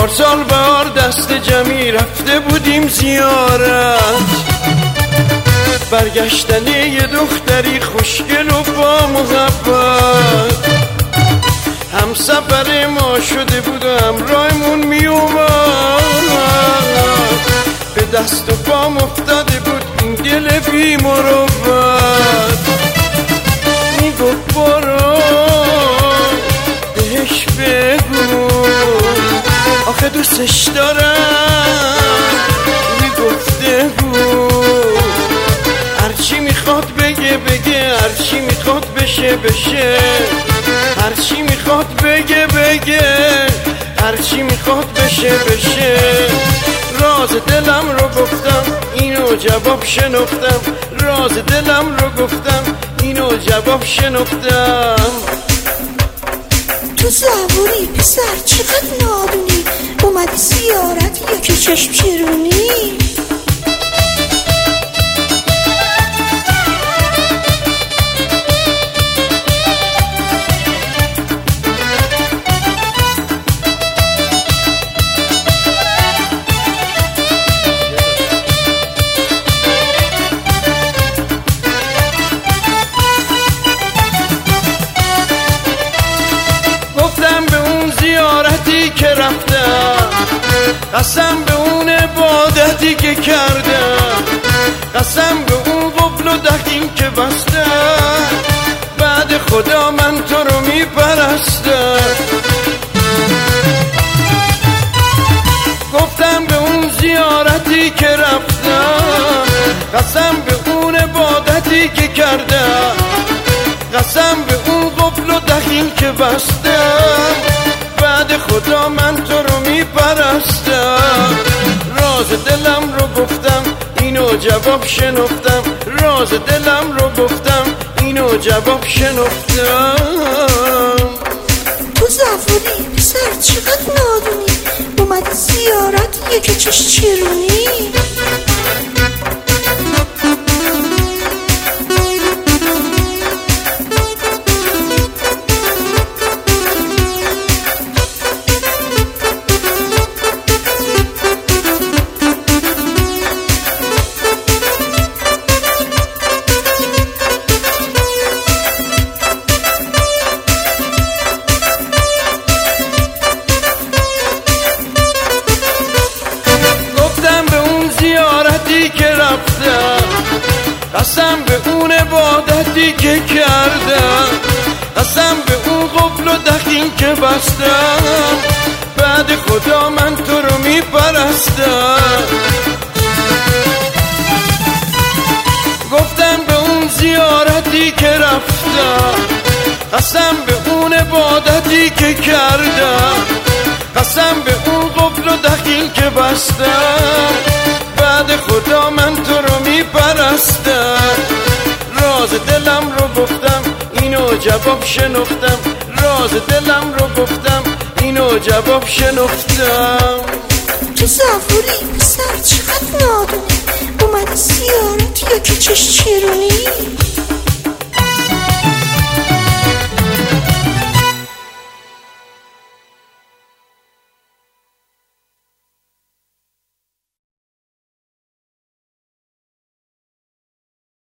پارسال بهار دست جمعی رفته بودیم زیارت، برگشتن یه دختری خوشگل و با محبت، هم سفر ما شده بود و همراهمون می اومد، به دست و پام افتاده بود این دل بی مروت. می گفت برو بهش بگو آخه دوستش دارم، می گفته بود هرچی میخواد بگه هرچی میخواد بشه، هرچی میخواد بگه هرچی میخواد بشه. راز دلم رو گفتم اینو جواب شنفتم، راز دلم رو گفتم اینو جواب شنفتم. تو زبونی پسر چقدر نادونی، اومدی زیارت یا که چشم چرونی؟ که رفتم قسم به اون عبادتی که کردم، قسم به اون قفل و دقیق که بستم، بعد خدا من تو رو میپرستم. گفتم به اون زیارتی که رفتم، قسم به اون عبادتی که کردم، قسم به اون قفل و دقیق که بستم، بعد خدا من تو رو میپرستم. راز دلم رو گفتم اینو جواب شنفتم، راز دلم رو گفتم اینو جواب شنفتم. تو زفوری پسر چقدر نادونی، اومدی زیارت یکی چش چرونی؟ که رفتم قسم به اون عبادتی که کردم، قسم به اون قفل و دقیق که بستم، بعد خدا من تو رو میپرستم. گفتم به اون زیارتی که رفتم، قسم به اون عبادتی که کردم، قسم به اون قفل و دقیق که بستم، بعد خدا من تو رو میپرستم. راز دلم رو گفتم اینو جواب شنفتم، راز دلم رو گفتم اینو جواب شنفتم. تو زفوری پسر چقدر نادونی، اومدی زیارت یا که چش چرونی؟